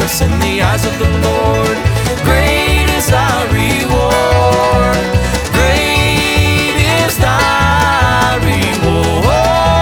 service in the eyes of the Lord. Great is thy reward. Great is thy reward.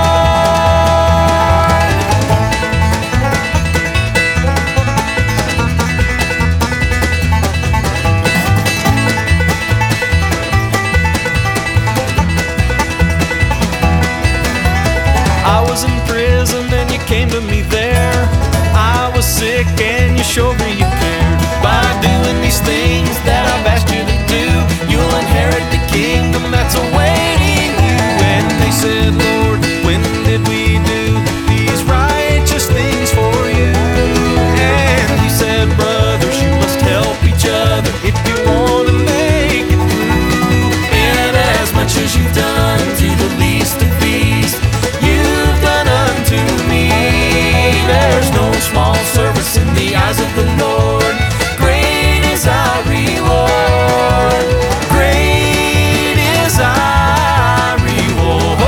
I was in prison and you came to me there. I was sick and you showed me you cared. By doing these things that I've asked you to do, you'll inherit the kingdom that's awaiting you. And they said, Lord, when did we do these righteous things for you? And he said, brothers, you must help each other if you want to make it through. And as much as you've done to the least of these, you've done unto me. There's no small service in the eyes of the Lord. Great is our reward. Great is our reward.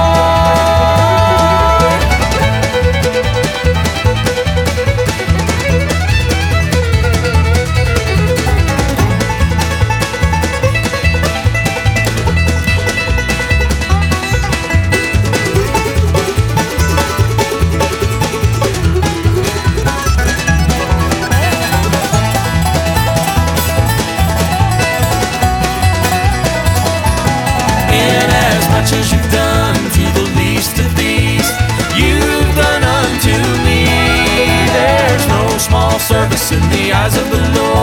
As you've done to the least of these, you've done unto me. There's no small service in the eyes of the Lord.